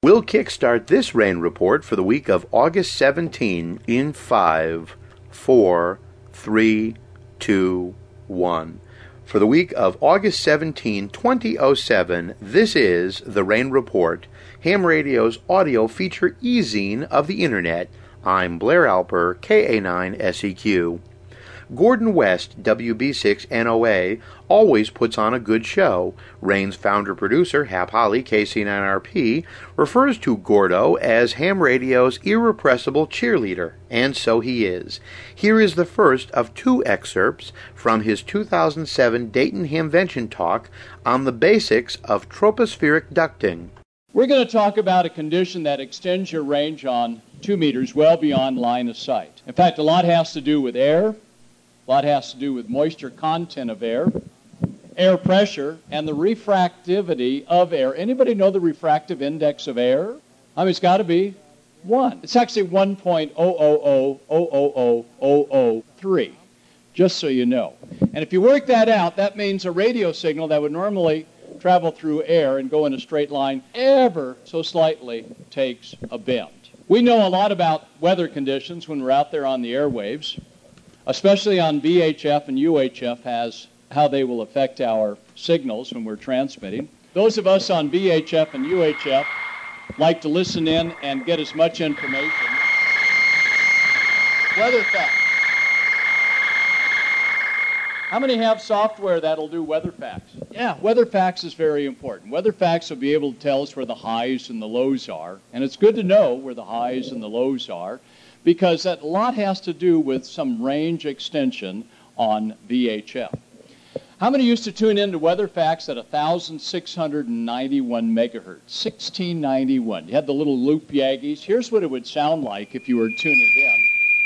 We'll kickstart this rain report for the week of August 17 in 5, 4, 3, 2, 1. For the week of August 17, 2007, this is the Rain Report, Ham Radio's audio feature e-zine of the Internet. I'm Blair Alper, KA9SEQ. Gordon West, WB6NOA, always puts on a good show. Rain's founder-producer, Hap Holly, KC9RP, refers to Gordo as Ham Radio's irrepressible cheerleader, and so he is. Here is the first of two excerpts from his 2007 Dayton Hamvention talk on the basics of tropospheric ducting. We're going to talk about a condition that extends your range on 2 meters well beyond line of sight. In fact, a lot has to do with air. A lot has to do with moisture content of air, air pressure, and the refractivity of air. Anybody know the refractive index of air? I mean, it's got to be 1. It's actually 1.00000003, just so you know. And if you work that out, that means a radio signal that would normally travel through air and go in a straight line ever so slightly takes a bend. We know a lot about weather conditions when we're out there on the airwaves, especially on VHF and UHF, has how they will affect our signals when we're transmitting. Those of us on VHF and UHF like to listen in and get as much information. Weather facts. How many have software that'll do weather facts? Yeah, weather facts is very important. Weather facts will be able to tell us where the highs and the lows are, and it's good to know where the highs and the lows are, because that a lot has to do with some range extension on VHF. How many used to tune in to weather facts at 1,691 megahertz? 1691. You had the little loop Yagis. Here's what it would sound like if you were tuning in.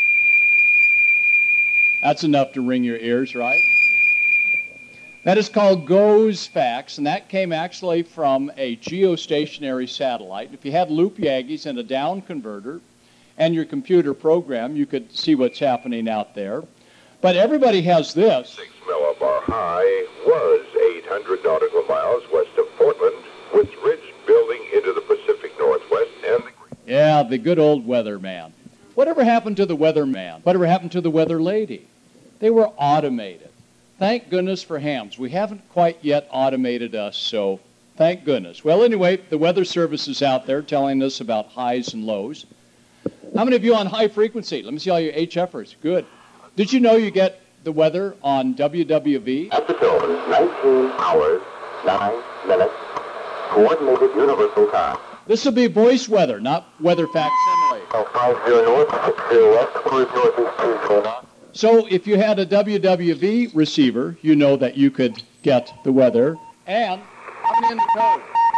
That's enough to ring your ears, right? That is called GOES facts, and that came actually from a geostationary satellite. If you had loop Yagis and a down converter, and your computer program, you could see what's happening out there. But everybody has this. 6 millibar high was 800 nautical miles west of Portland, with ridge building into the Pacific Northwest and the good old weatherman. Whatever happened to the weatherman? Whatever happened to the weather lady? They were automated. Thank goodness for hams. We haven't quite yet automated us, so thank goodness. Well, anyway, the Weather Service is out there telling us about highs and lows. How many of you on high frequency? Let me see all your HFers. Good. Did you know you get the weather on WWV? Altitude 19 hours, 9 minutes, coordinated universal time. This will be voice weather, not weather facsimile. 50 north, 60 west, cruise northeast 229. So if you had a WWV receiver, you know that you could get the weather. And coming in the code.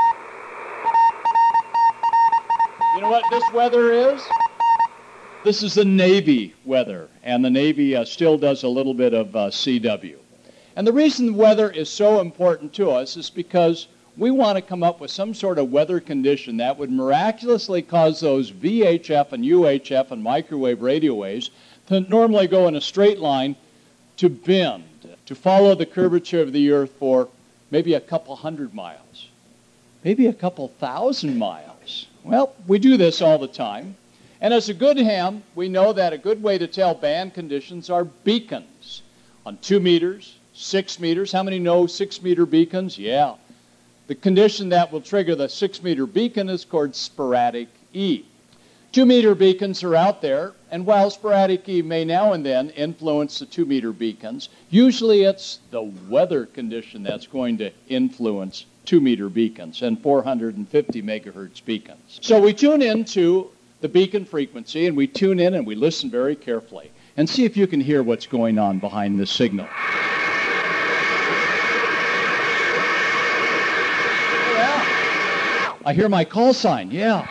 You know what this weather is? This is the Navy weather, and the Navy still does a little bit of CW. And the reason weather is so important to us is because we want to come up with some sort of weather condition that would miraculously cause those VHF and UHF and microwave radio waves that normally go in a straight line to bend, to follow the curvature of the Earth for maybe a couple hundred miles, maybe a couple thousand miles. Well, we do this all the time. And as a good ham, we know that a good way to tell band conditions are beacons on 2 meters, 6 meters. How many know 6-meter beacons? Yeah. The condition that will trigger the 6-meter beacon is called sporadic E. 2-meter beacons are out there, and while sporadic E may now and then influence the 2-meter beacons, usually it's the weather condition that's going to influence 2-meter beacons and 450 megahertz beacons. So we tune into the beacon frequency, and we tune in and we listen very carefully and see if you can hear what's going on behind this signal. Yeah. I hear my call sign, yeah.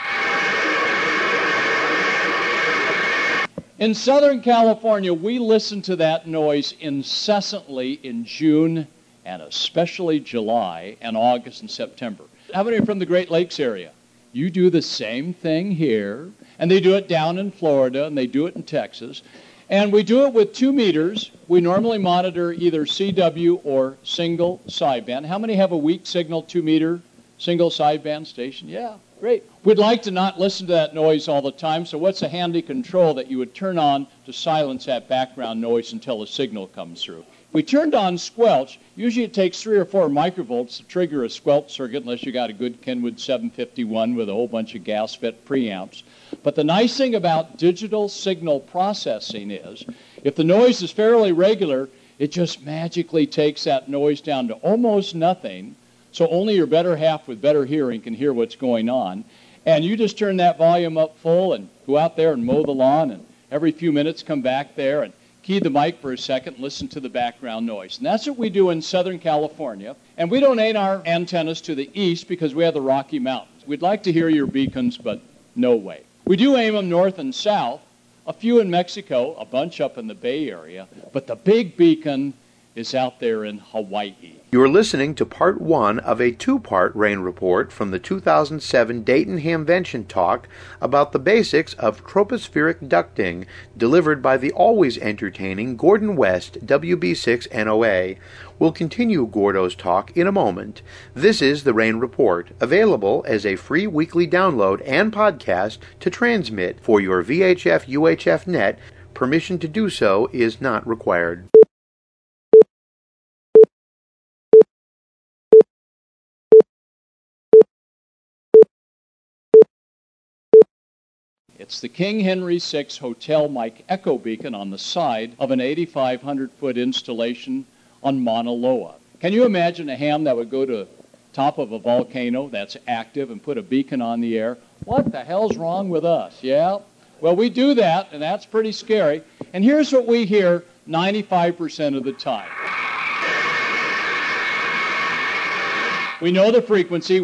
In Southern California, we listen to that noise incessantly in June and especially July and August and September. How many are from the Great Lakes area? You do the same thing here, and they do it down in Florida, and they do it in Texas. And we do it with 2 meters. We normally monitor either CW or single sideband. How many have a weak signal 2-meter single sideband station? Yeah, Great. We'd like to not listen to that noise all the time, so what's a handy control that you would turn on to silence that background noise until a signal comes through? If we turned on squelch, usually it takes 3 or 4 microvolts to trigger a squelch circuit unless you got a good Kenwood 751 with a whole bunch of gas-fit preamps. But the nice thing about digital signal processing is if the noise is fairly regular, it just magically takes that noise down to almost nothing, so only your better half with better hearing can hear what's going on. And you just turn that volume up full and go out there and mow the lawn, and every few minutes come back there and key the mic for a second and listen to the background noise. And that's what we do in Southern California. And we don't aim our antennas to the east because we have the Rocky Mountains. We'd like to hear your beacons, but no way. We do aim them north and south, a few in Mexico, a bunch up in the Bay Area, but the big beacon is out there in Hawaii. You're listening to part 1 of a 2-part rain report from the 2007 Dayton Hamvention talk about the basics of tropospheric ducting delivered by the always entertaining Gordon West WB6NOA. We'll continue Gordo's talk in a moment. This is the Rain Report, available as a free weekly download and podcast to transmit for your VHF UHF net. Permission to do so is not required. It's the King Henry VI Hotel Mike Echo beacon on the side of an 8,500-foot installation on Mauna Loa. Can you imagine a ham that would go to the top of a volcano that's active and put a beacon on the air? What the hell's wrong with us? Yeah? Well, we do that, and that's pretty scary. And here's what we hear 95% of the time. We know the frequency,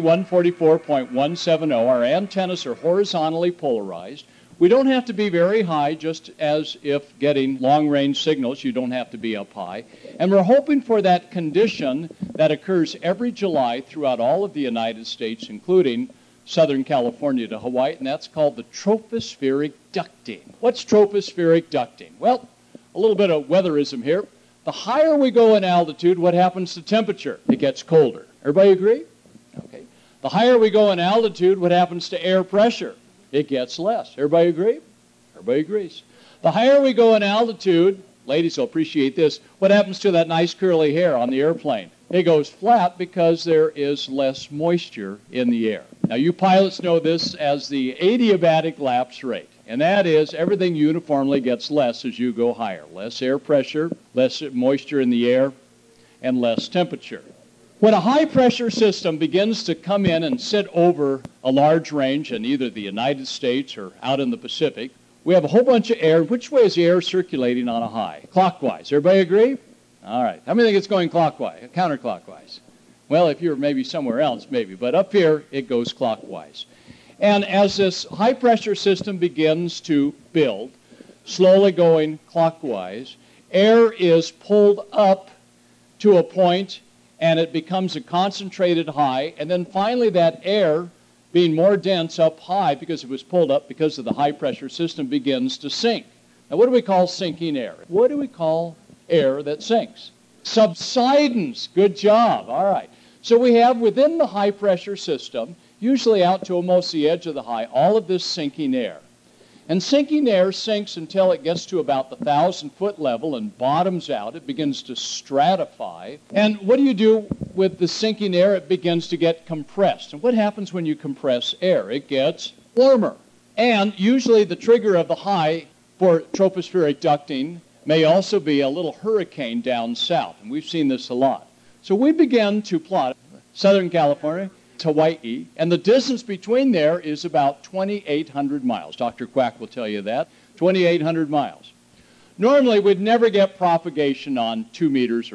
144.170. Our antennas are horizontally polarized. We don't have to be very high, just as if getting long-range signals, you don't have to be up high. And we're hoping for that condition that occurs every July throughout all of the United States, including Southern California to Hawaii, and that's called the tropospheric ducting. What's tropospheric ducting? Well, a little bit of weatherism here. The higher we go in altitude, what happens to temperature? It gets colder. Everybody agree? Okay. The higher we go in altitude, what happens to air pressure? It gets less. Everybody agree? Everybody agrees. The higher we go in altitude, ladies will appreciate this, what happens to that nice curly hair on the airplane? It goes flat because there is less moisture in the air. Now, you pilots know this as the adiabatic lapse rate, and that is everything uniformly gets less as you go higher. Less air pressure, less moisture in the air, and less temperature. When a high-pressure system begins to come in and sit over a large range in either the United States or out in the Pacific, we have a whole bunch of air. Which way is the air circulating on a high? Clockwise. Everybody agree? All right. How many think it's going clockwise, counterclockwise? Well, if you're maybe somewhere else, maybe. But up here, it goes clockwise. And as this high-pressure system begins to build, slowly going clockwise, air is pulled up to a point and it becomes a concentrated high, and then finally that air, being more dense up high because it was pulled up because of the high-pressure system, begins to sink. Now, what do we call sinking air? What do we call air that sinks? Subsidence. Good job. All right. So we have within the high-pressure system, usually out to almost the edge of the high, all of this sinking air. And sinking air sinks until it gets to about the 1,000-foot level and bottoms out. It begins to stratify. And what do you do with the sinking air? It begins to get compressed. And what happens when you compress air? It gets warmer. And usually the trigger of the high for tropospheric ducting may also be a little hurricane down south. And we've seen this a lot. So we began to plot Southern California, Hawaii, and the distance between there is about 2,800 miles. Dr. Quack will tell you that, 2,800 miles. Normally, we'd never get propagation on 2 meters or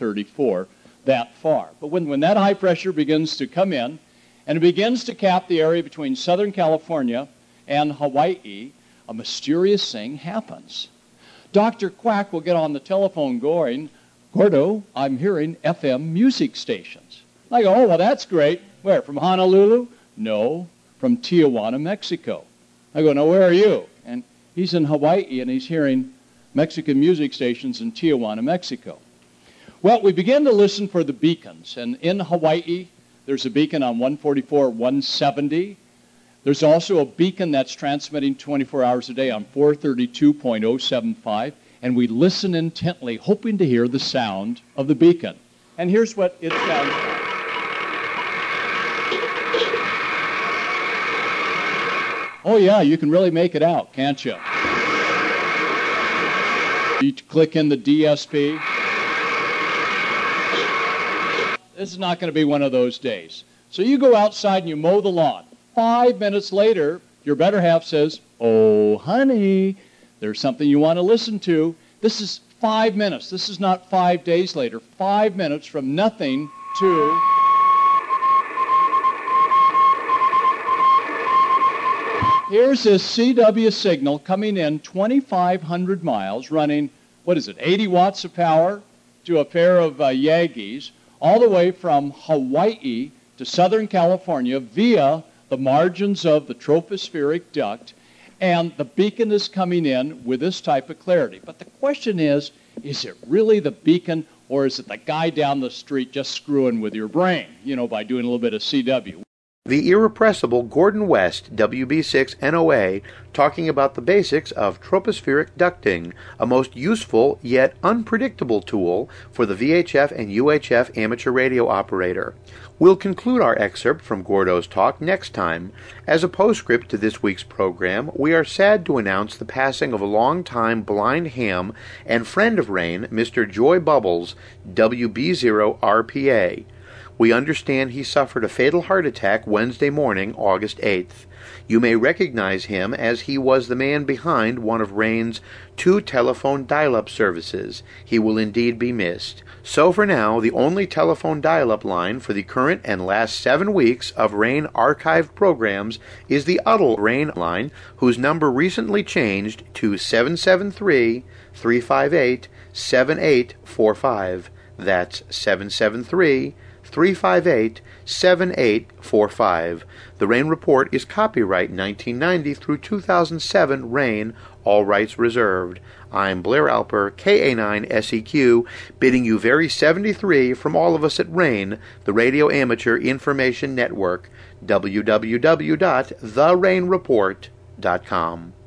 434 that far. But when that high pressure begins to come in, and it begins to cap the area between Southern California and Hawaii, a mysterious thing happens. Dr. Quack will get on the telephone going, Gordo, I'm hearing FM music stations. I go, oh, well, that's great. Where, from Honolulu? No, from Tijuana, Mexico. I go, now, where are you? And he's in Hawaii, and he's hearing Mexican music stations in Tijuana, Mexico. Well, we began to listen for the beacons, and in Hawaii, there's a beacon on 144, 170. There's also a beacon that's transmitting 24 hours a day on 432.075, and we listen intently, hoping to hear the sound of the beacon. And here's what it sounds like. Oh yeah, you can really make it out, can't you? You click in the DSP. This is not going to be one of those days. So you go outside and you mow the lawn. 5 minutes later, your better half says, "Oh, honey, there's something you want to listen to." This is 5 minutes. This is not 5 days later. 5 minutes from nothing to... Here's this CW signal coming in 2,500 miles, running, 80 watts of power to a pair of Yagis, all the way from Hawaii to Southern California via the margins of the tropospheric duct, and the beacon is coming in with this type of clarity. But the question is it really the beacon, or is it the guy down the street just screwing with your brain, by doing a little bit of CW? The irrepressible Gordon West, WB6NOA, talking about the basics of tropospheric ducting, a most useful yet unpredictable tool for the VHF and UHF amateur radio operator. We'll conclude our excerpt from Gordo's talk next time. As a postscript to this week's program, we are sad to announce the passing of a longtime blind ham and friend of Rain, Mr. Joy Bubbles, WB0RPA. We understand he suffered a fatal heart attack Wednesday morning, August 8th. You may recognize him as he was the man behind one of Rain's 2 telephone dial-up services. He will indeed be missed. So for now, the only telephone dial-up line for the current and last 7 weeks of Rain archived programs is the Udall Rain line, whose number recently changed to 773-358-7845. That's 773-358-7845. The Rain Report is copyright 1990 through 2007 Rain, all rights reserved. I'm Blair Alper, KA9SEQ, bidding you very 73 from all of us at Rain, the Radio Amateur Information Network, www.therainreport.com.